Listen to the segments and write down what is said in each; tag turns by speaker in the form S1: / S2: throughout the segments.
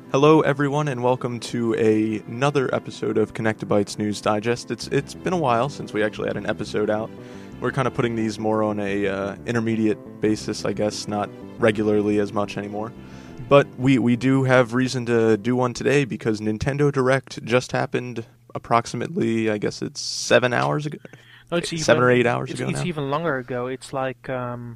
S1: Hello, everyone, and welcome to another episode of Connected Bytes News Digest. It's been a while since we actually had an episode out. We're kind of putting these more on a intermediate basis, I guess, not regularly as much anymore. But we do have reason to do one today because Nintendo Direct just happened approximately, I guess it's 7 hours ago.
S2: No, it's
S1: 7 or 8 hours ago
S2: It's
S1: now.
S2: even longer ago. It's like,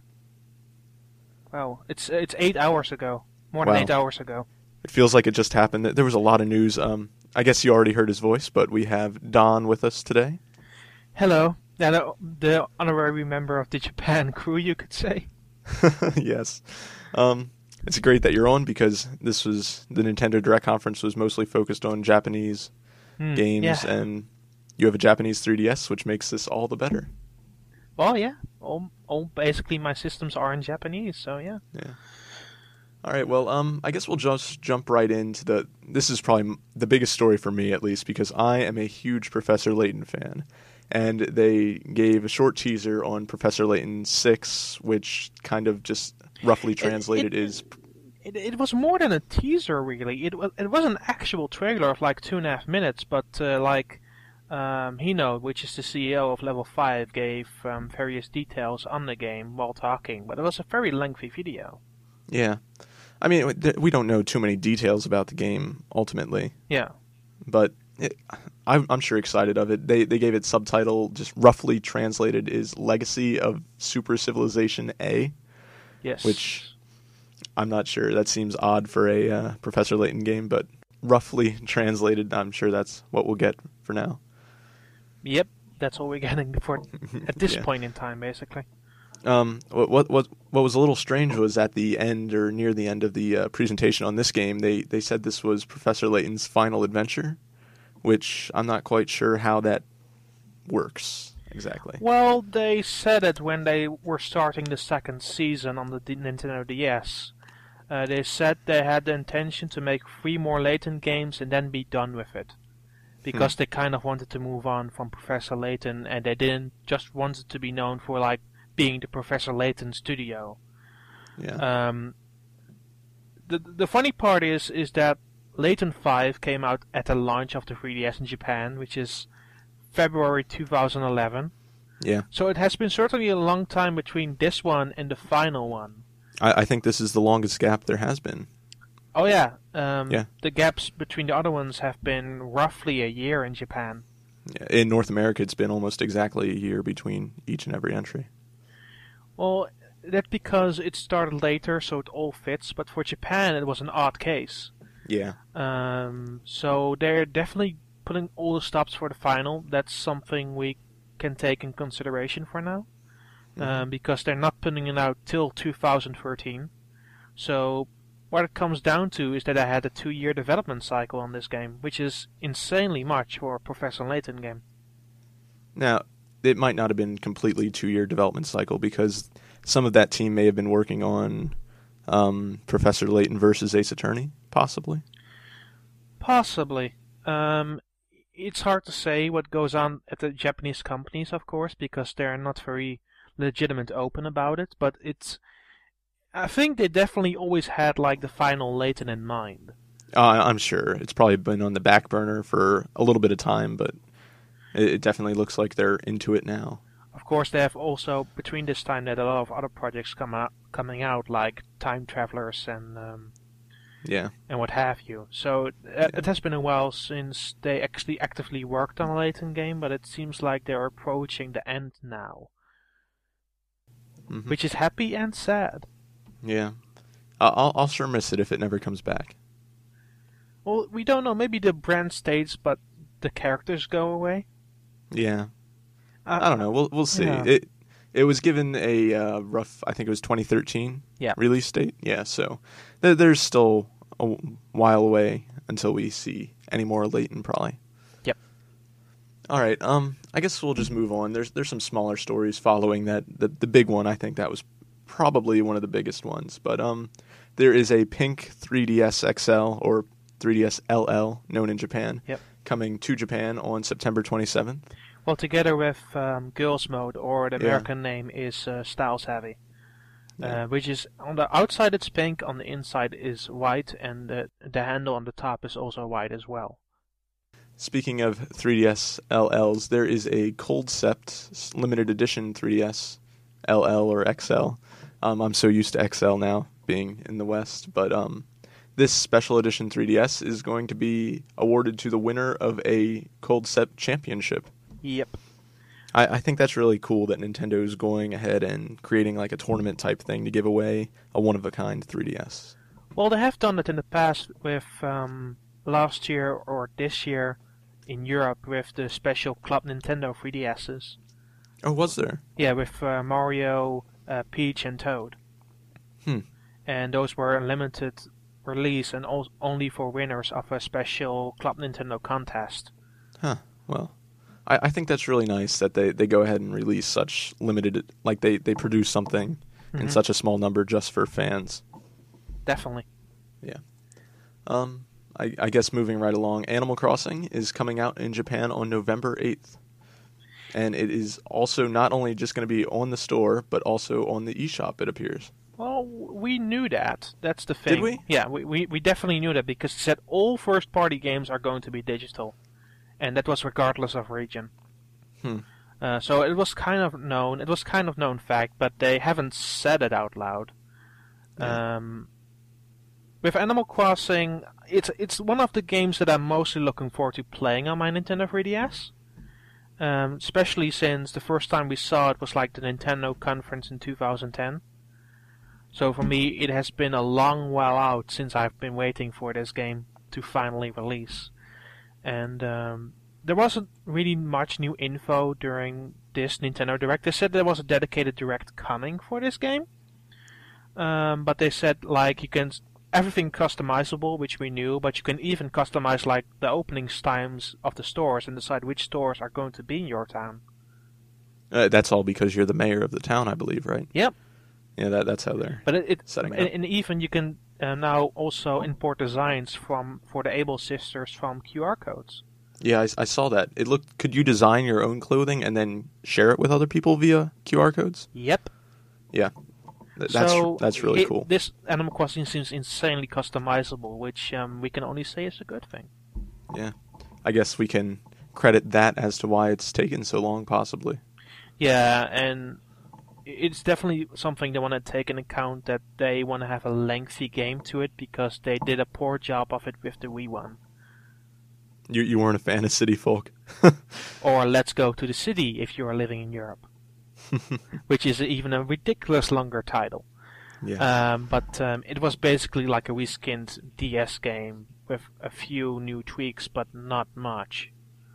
S2: it's 8 hours ago. More than
S1: Wow.
S2: 8 hours ago.
S1: It feels like it just happened. There was a lot of news. I guess you already heard his voice, but we have Don with us today.
S2: Hello. Yeah, the honorary member of the Japan crew, you could say.
S1: Yes. It's great that you're on because this was the Nintendo Direct conference was mostly focused on Japanese games,
S2: yeah.
S1: and you have a Japanese 3DS, which makes this all the better.
S2: Well, yeah. All basically my systems are in Japanese, so yeah.
S1: Yeah. All right. Well, I guess we'll just jump right into this is probably the biggest story for me, at least, because I am a huge Professor Layton fan. And they gave a short teaser on Professor Layton 6, which kind of just roughly translated is...
S2: It was more than a teaser, really. It was an actual trailer of like 2.5 minutes, but Hino, which is the CEO of Level 5, gave various details on the game while talking, but it was a very lengthy video.
S1: Yeah. I mean, we don't know too many details about the game, ultimately.
S2: Yeah.
S1: But I'm sure excited of it. They gave it subtitle, just roughly translated, is Legacy of Super Civilization A.
S2: Yes.
S1: Which I'm not sure. That seems odd for a Professor Layton game, but roughly translated, I'm sure that's what we'll get for now.
S2: Yep, that's all we're getting at this
S1: Yeah.
S2: point in time, basically.
S1: What was a little strange was at the end or near the end of the presentation on this game, they said this was Professor Layton's final adventure, which I'm not quite sure how that works exactly.
S2: Well, they said it when they were starting the second season on the Nintendo DS. They said they had the intention to make 3 more Layton games and then be done with it. Because they kind of wanted to move on from Professor Layton, and they didn't just want it to be known for like being the Professor Layton studio.
S1: Yeah.
S2: The funny part is that Layton 5 came out at the launch of the 3DS in Japan, which is February 2011.
S1: Yeah.
S2: So it has been certainly a long time between this one and the final one.
S1: I think this is the longest gap there has been.
S2: Oh yeah.
S1: Yeah.
S2: The gaps between the other ones have been roughly a year in Japan.
S1: In North America, it's been almost exactly a year between each and every entry.
S2: Well, that's because it started later, so it all fits. But for Japan, it was an odd case.
S1: Yeah.
S2: So they're definitely putting all the stops for the final. That's something we can take in consideration for now. Because they're not putting it out till 2013. So what it comes down to is that I had a 2-year development cycle on this game, which is insanely much for a Professor Layton game.
S1: Now, it might not have been completely 2-year development cycle because some of that team may have been working on Professor Layton versus Ace Attorney, possibly.
S2: Possibly. It's hard to say what goes on at the Japanese companies, of course, because they're not very legitimate open about it, but I think they definitely always had like the final Layton in mind.
S1: I'm sure. It's probably been on the back burner for a little bit of time, but it definitely looks like they're into it now.
S2: Of course, they have also, between this time, that a lot of other projects coming out, like Time Travelers and what have you. So it has been a while since they actually actively worked on a Layton game, but it seems like they're approaching the end now. Which is happy and sad.
S1: Yeah. I'll sure miss it if it never comes back.
S2: Well, we don't know. Maybe the brand stays, but the characters go away.
S1: Yeah. I don't know. We'll see.
S2: Yeah.
S1: It was given a rough, I think it was 2013
S2: Yeah.
S1: release date. Yeah, so there's still a while away until we see any more Layton, probably.
S2: Yep.
S1: All right. I guess we'll just move on. There's some smaller stories following that. The big one, I think that was probably one of the biggest ones. But there is a pink 3DS XL or 3DS LL, known in Japan, coming to Japan on September 27th.
S2: Well, together with Girls Mode, or the American name is Styles Heavy.
S1: Yeah.
S2: which is on the outside it's pink, on the inside is white, and the handle on the top is also white as well.
S1: Speaking of 3DS LLs, there is a Coldcept limited edition 3DS LL or XL. I'm so used to XL now, being in the West, but this special edition 3DS is going to be awarded to the winner of a Coldcept championship.
S2: Yep.
S1: I think that's really cool that Nintendo is going ahead and creating like a tournament type thing to give away a one-of-a-kind 3DS.
S2: Well, they have done it in the past with last year or this year in Europe with the special Club Nintendo 3DSs.
S1: Oh, was there?
S2: Yeah, with Mario, Peach, and Toad. And those were a limited release and only for winners of a special Club Nintendo contest.
S1: Huh. Well, I think that's really nice that they go ahead and release such limited, like they produce something in such a small number just for fans.
S2: Definitely.
S1: Yeah. I guess moving right along, Animal Crossing is coming out in Japan on November 8th. And it is also not only just going to be on the store, but also on the eShop, it appears.
S2: Well, we knew that. That's the thing.
S1: Did we?
S2: Yeah, we definitely knew that because it said all first-party games are going to be digital. And that was regardless of region. So it was kind of known. It was kind of known fact, but they haven't said it out loud.
S1: Yeah.
S2: With Animal Crossing, it's one of the games that I'm mostly looking forward to playing on my Nintendo 3DS. Especially since the first time we saw it was like the Nintendo conference in 2010. So for me, it has been a long while out since I've been waiting for this game to finally release. And there wasn't really much new info during this Nintendo Direct. They said there was a dedicated Direct coming for this game. But they said like you can everything customizable, which we knew, but you can even customize like the opening times of the stores and decide which stores are going to be in your town.
S1: That's all because you're the mayor of the town, I believe, right?
S2: Yep.
S1: Yeah, that's how they're setting it up.
S2: And even you can now also import designs for the Able sisters from QR codes.
S1: Yeah, I saw that. It looked. Could you design your own clothing and then share it with other people via QR codes?
S2: Yep.
S1: Yeah. That's really cool.
S2: This Animal Crossing seems insanely customizable, which we can only say is a good thing.
S1: Yeah. I guess we can credit that as to why it's taken so long, possibly.
S2: Yeah, and it's definitely something they want to take into account, that they want to have a lengthy game to it, because they did a poor job of it with the Wii one.
S1: You weren't a fan of City Folk?
S2: Or Let's Go to the City if you are living in Europe. Which is even a ridiculous longer title.
S1: Yeah.
S2: But it was basically like a reskinned DS game with a few new tweaks, but not much.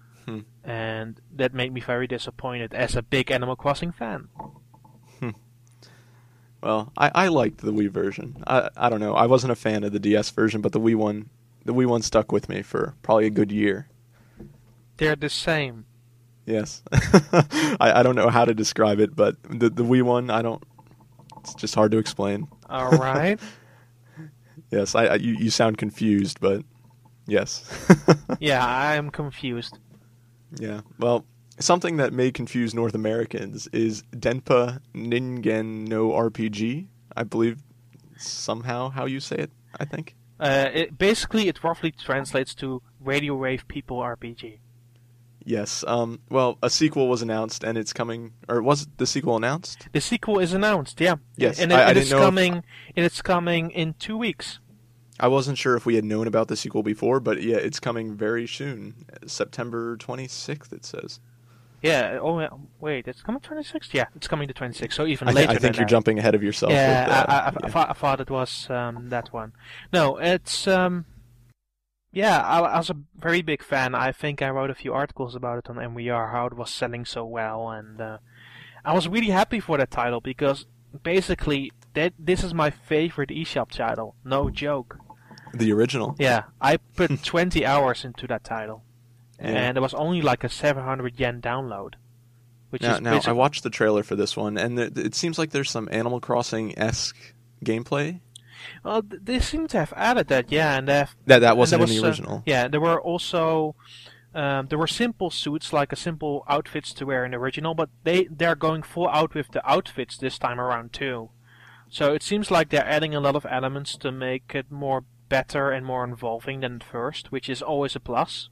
S2: And that made me very disappointed as a big Animal Crossing fan.
S1: Well, I liked the Wii version. I don't know. I wasn't a fan of the DS version, but the Wii one stuck with me for probably a good year.
S2: They're the same.
S1: Yes. I don't know how to describe it, but the Wii one, it's just hard to explain.
S2: All right.
S1: Yes, you sound confused, but yes.
S2: Yeah, I'm confused.
S1: Yeah, well, something that may confuse North Americans is Denpa Ningen no RPG, I believe somehow how you say it, I think.
S2: It roughly translates to Radio Wave People RPG.
S1: Yes. Well, a sequel was announced, and it's coming. Or was the sequel announced?
S2: The sequel is announced. Yeah.
S1: Yes.
S2: And
S1: I
S2: it's
S1: didn't know.
S2: coming. It's coming in 2 weeks.
S1: I wasn't sure if we had known about the sequel before, but yeah, it's coming very soon. September 26th, it says.
S2: Yeah. Oh, wait. It's coming 26th. Yeah, it's coming to 26th. So even later.
S1: I think
S2: than
S1: you're
S2: that.
S1: jumping ahead of yourself.
S2: Yeah.
S1: With,
S2: I thought it was that one. No, it's. Yeah, I was a very big fan. I think I wrote a few articles about it on MWR, how it was selling so well, and I was really happy for that title, because basically this is my favorite eShop title, no joke.
S1: The original?
S2: Yeah, I put 20 hours into that title,
S1: Yeah.
S2: and it was only like a 700 yen download.
S1: Now I watched the trailer for this one, and it seems like there's some Animal Crossing-esque gameplay.
S2: Well, they seem to have added that, yeah, and
S1: that wasn't in the original.
S2: Yeah, there were also there were simple suits, like a simple outfits to wear in the original, but they're going full out with the outfits this time around too. So it seems like they're adding a lot of elements to make it more better and more involving than at first, which is always a plus.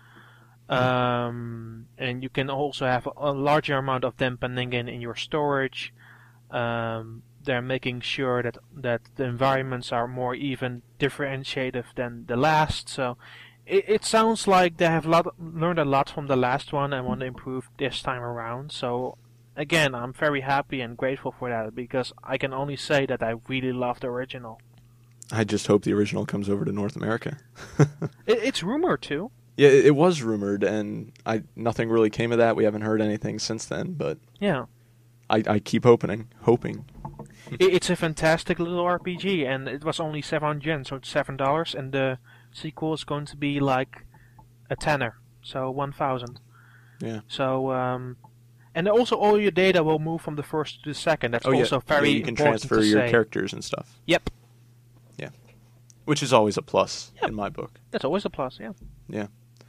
S2: And you can also have a larger amount of them pending in your storage. They're making sure that the environments are more even differentiated than the last. So it sounds like they have learned a lot from the last one and want to improve this time around. So again, I'm very happy and grateful for that, because I can only say that I really love the original.
S1: I just hope the original comes over to North America.
S2: It's rumored too.
S1: Yeah, it was rumored, and nothing really came of that. We haven't heard anything since then, but
S2: Yeah.
S1: I keep hoping.
S2: It's a fantastic little RPG, and it was only 700 yen, so it's $7, and the sequel is going to be like a tenner, so 1,000.
S1: Yeah.
S2: So, and also all your data will move from the first to the second. That's also very
S1: you can
S2: important
S1: transfer
S2: to
S1: your
S2: say.
S1: characters and stuff.
S2: Yep.
S1: Yeah. Which is always a plus
S2: Yep.
S1: in my book.
S2: That's always a plus, yeah.
S1: Yeah.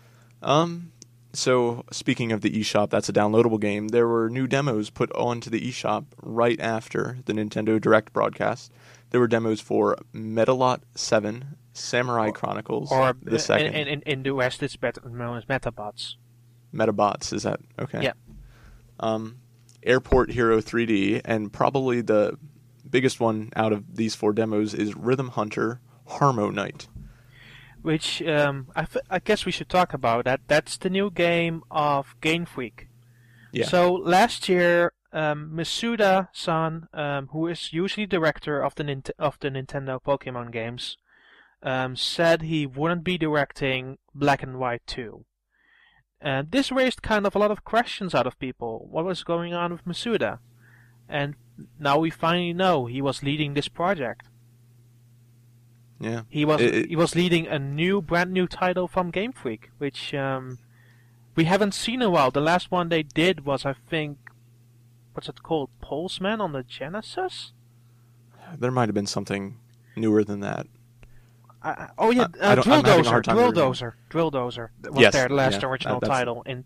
S1: So, speaking of the eShop, that's a downloadable game. There were new demos put onto the eShop right after the Nintendo Direct broadcast. There were demos for Metalot 7, Samurai Chronicles,
S2: Or
S1: the second.
S2: in the West, it's better known as Metabots.
S1: Metabots, is that okay?
S2: Yeah.
S1: Airport Hero 3D, and probably the biggest one out of these 4 demos is Rhythm Hunter Harmo Knight.
S2: Which I guess we should talk about that. That's the new game of Game Freak.
S1: Yeah.
S2: So last year, Masuda-san, who is usually director of the Nintendo Pokemon games, said he wouldn't be directing Black and White 2. And this raised kind of a lot of questions out of people. What was going on with Masuda? And now we finally know he was leading this project.
S1: Yeah.
S2: He was leading a brand new title from Game Freak, which we haven't seen in a while. The last one they did was, I think, what's it called? Pulseman on the Genesis?
S1: There might have been something newer than that.
S2: Drill Dozer. Drill Dozer was their last original
S1: that's
S2: title in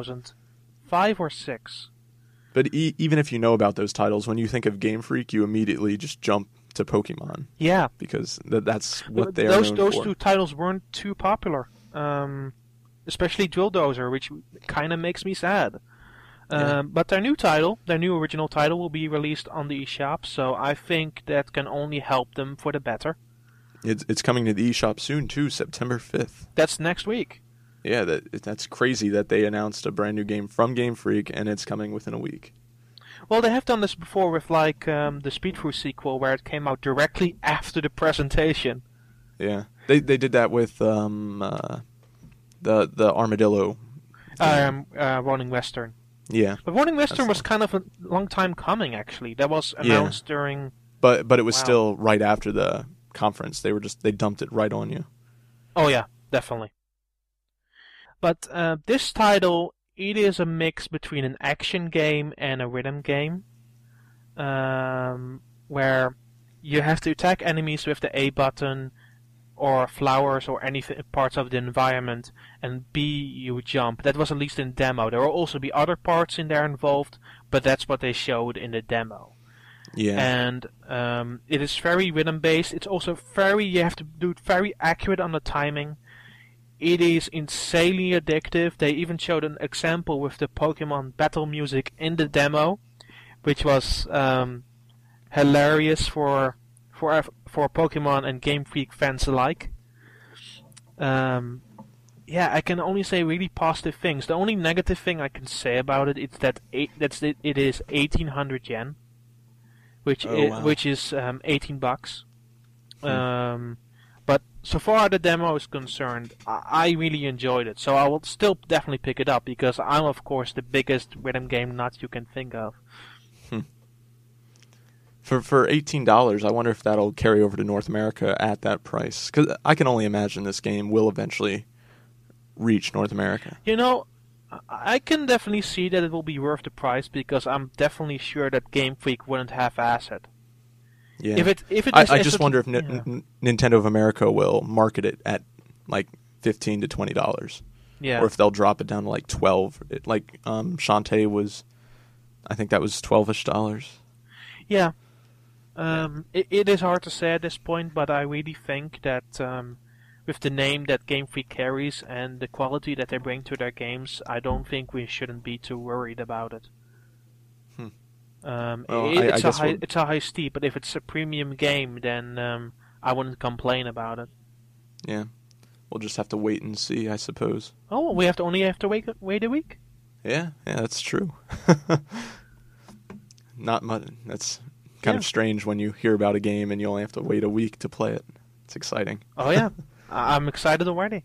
S2: 2005 or 6.
S1: But even if you know about those titles, when you think of Game Freak, you immediately just jump to Pokemon.
S2: Yeah.
S1: Because that's what they are known for.
S2: Those 2 titles weren't too popular. Especially Drill Dozer, which kind of makes me sad. But their new original title, will be released on the eShop, so I think that can only help them for the better.
S1: It's coming to the eShop soon, too, September 5th.
S2: That's next week.
S1: Yeah, that's crazy that they announced a brand new game from Game Freak, and it's coming within a week.
S2: Well, they have done this before with the Speed Through sequel, where it came out directly after the presentation.
S1: Yeah, they did that with the Armadillo.
S2: Running Western.
S1: Yeah,
S2: but Running Western was kind of a long time coming, actually. That was announced during.
S1: But it was still right after the conference. They dumped it right on you.
S2: Oh yeah, definitely. But this title, it is a mix between an action game and a rhythm game, where you have to attack enemies with the A button, or flowers, or any parts of the environment, and B, you jump. That was at least in demo. There will also be other parts in there involved, but that's what they showed in the demo.
S1: Yeah.
S2: And it is very rhythm based. It's also you have to do it very accurate on the timing. It is insanely addictive. They even showed an example with the Pokemon battle music in the demo, which was hilarious for Pokemon and Game Freak fans alike. Yeah, I can only say really positive things. The only negative thing I can say about it is that it is 1,800 yen, which is $18. But so far the demo is concerned, I really enjoyed it. So I will still definitely pick it up, because I'm of course the biggest rhythm game nut you can think of.
S1: For $18, I wonder if that'll carry over to North America at that price. Because I can only imagine this game will eventually reach North America.
S2: You know, I can definitely see that it will be worth the price, because I'm definitely sure that Game Freak wouldn't half-ass it.
S1: Yeah.
S2: If it is,
S1: I just wonder if Nintendo of America will market it at like $15 to $20.
S2: Yeah.
S1: Or if they'll drop it down to like $12. Like Shantae was, I think that was $12-ish.
S2: Yeah. It is hard to say at this point, but I really think that with the name that Game Freak carries and the quality that they bring to their games, I don't think we shouldn't be too worried about it.
S1: Well,
S2: It's a high steep, but if it's a premium game, then I wouldn't complain about it.
S1: Yeah. We'll just have to wait and see, I suppose.
S2: Oh, we only have to wait a week?
S1: Yeah, that's true. Not much. That's kind of strange when you hear about a game and you only have to wait a week to play it. It's exciting.
S2: Oh yeah, I'm excited already.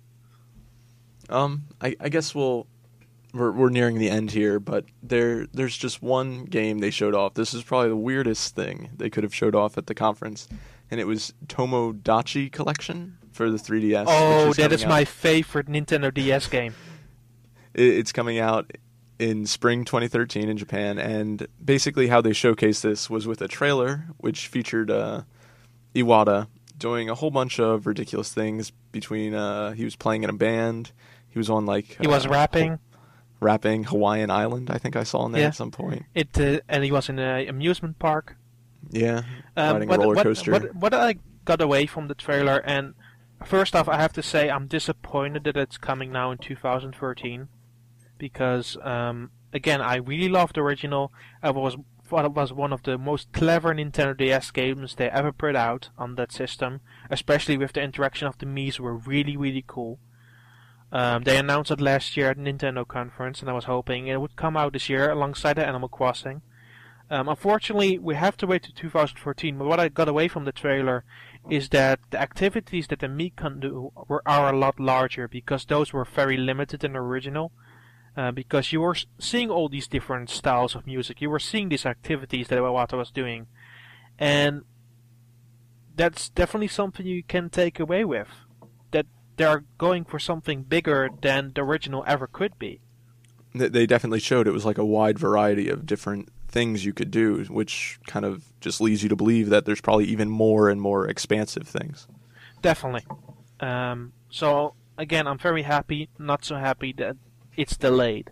S1: I guess we're nearing the end here, but there's just one game they showed off. This is probably the weirdest thing they could have showed off at the conference, and it was Tomodachi Collection for the 3DS.
S2: Oh, that is my favorite Nintendo DS game.
S1: It's coming out in spring 2013 in Japan, and basically how they showcased this was with a trailer which featured Iwata doing a whole bunch of ridiculous things. Between he was playing in a band, he was on
S2: he was rapping
S1: Hawaiian Island, I think I saw in there at some point.
S2: And he was in an amusement park.
S1: Yeah, riding a roller coaster.
S2: What I got away from the trailer, and first off, I have to say I'm disappointed that it's coming now in 2013. Because, again, I really loved the original. It was one of the most clever Nintendo DS games they ever put out on that system. Especially with the interaction of the Mii's were really, really cool. They announced it last year at the Nintendo conference, and I was hoping it would come out this year alongside the Animal Crossing. Unfortunately, we have to wait to 2014, but what I got away from the trailer is that the activities that the Mii can do are a lot larger, because those were very limited in the original. Because you were seeing all these different styles of music, you were seeing these activities that Iwata was doing, and that's definitely something you can take away with. That they are going for something bigger than the original ever could be.
S1: They definitely showed it was like a wide variety of different things you could do, which kind of just leads you to believe that there's probably even more and more expansive things.
S2: Definitely. So, again, I'm very happy, not so happy that it's delayed.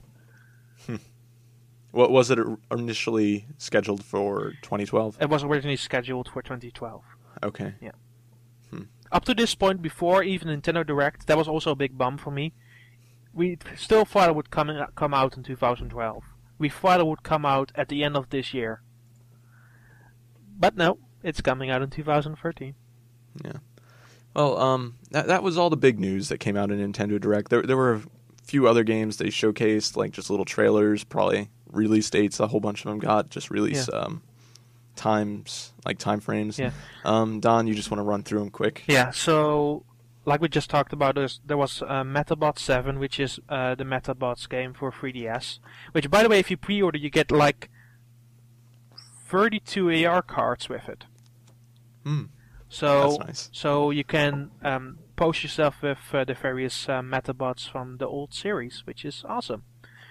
S1: What was it initially scheduled for 2012?
S2: It was originally scheduled for 2012.
S1: Okay.
S2: Yeah. Up to this point, before even Nintendo Direct, that was also a big bump for me. We still thought it would come out in 2012. We thought it would come out at the end of this year. But no, it's coming out in 2013.
S1: Yeah. Well, that was all the big news that came out in Nintendo Direct. There were few other games they showcased, like just little trailers, probably release dates. A whole bunch of them got just release times, like time frames.
S2: Yeah.
S1: Don, you just want to run through them quick?
S2: Yeah. So, like we just talked about, there was Metabot 7, which is the Metabots game for 3DS. Which, by the way, if you pre-order, you get like 32 AR cards with it. So,
S1: that's nice.
S2: So you can post yourself with the various Metabots from the old series, which is awesome.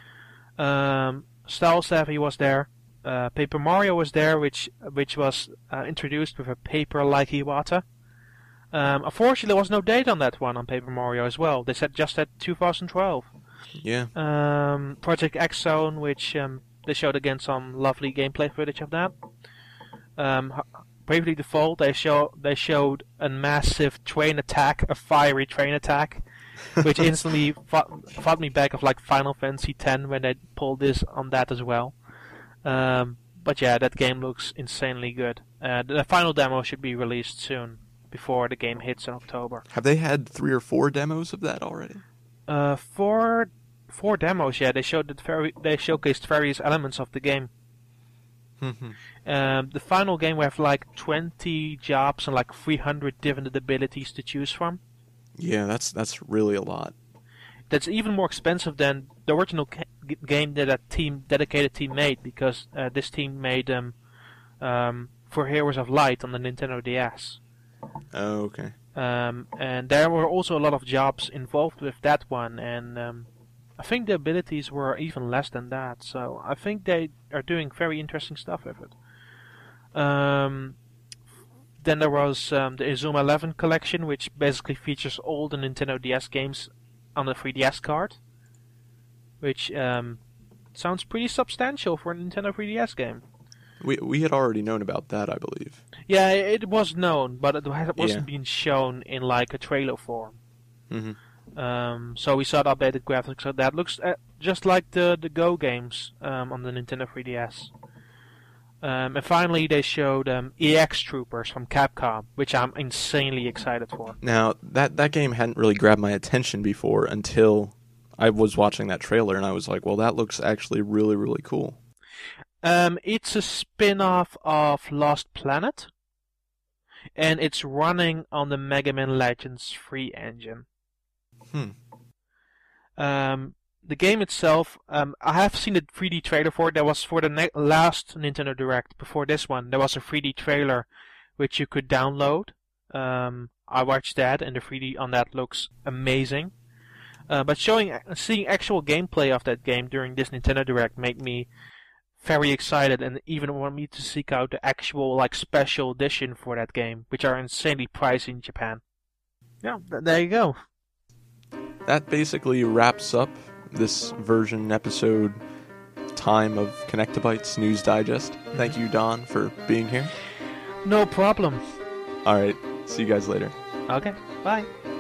S2: Style Savvy was there. Paper Mario was there, which was introduced with a paper-like Iwata. Unfortunately, there was no date on that one on Paper Mario as well. They said just at 2012.
S1: Yeah.
S2: Project X Zone, which they showed again some lovely gameplay footage of that. Bravely Default, they showed a massive train attack, a fiery train attack, which instantly fought me back of like Final Fantasy X when they pulled this on that as well. But yeah, that game looks insanely good. The final demo should be released soon, before the game hits in October.
S1: Have they had 3 or 4 demos of that already?
S2: 4 demos, yeah. They showcased various elements of the game. The final game we have like 20 jobs and like 300 different abilities to choose from.
S1: Yeah, that's really a lot.
S2: That's even more expensive than the original game that dedicated team made, because this team made them for Heroes of Light on the Nintendo DS.
S1: Oh, okay.
S2: And there were also a lot of jobs involved with that one, and I think the abilities were even less than that, so I think they are doing very interesting stuff with it. Then there was the Izuma 11 collection, which basically features all the Nintendo DS games on the 3DS card, which sounds pretty substantial for a Nintendo 3DS game.
S1: We had already known about that, I believe.
S2: Yeah, it was known, but it wasn't
S1: Yeah.
S2: being shown in like a trailer form.
S1: Hmm.
S2: So we saw the updated graphics. So that looks just like the Go games on the Nintendo 3DS. And finally, they showed EX Troopers from Capcom, which I'm insanely excited for.
S1: Now, that game hadn't really grabbed my attention before until I was watching that trailer, and I was like, well, that looks actually really, really cool.
S2: It's a spin-off of Lost Planet, and it's running on the Mega Man Legends 3 engine. The game itself, I have seen the 3D trailer for it. That was for the last Nintendo Direct. Before this one, there was a 3D trailer which you could download. I watched that, and the 3D on that looks amazing. But seeing actual gameplay of that game during this Nintendo Direct made me very excited, and even want me to seek out the actual like special edition for that game, which are insanely pricey in Japan. Yeah, there you go.
S1: That basically wraps up this version episode time of Connectabytes News Digest. Thank you, Don, for being here.
S2: No problem.
S1: All right, see you guys later.
S2: Okay, bye.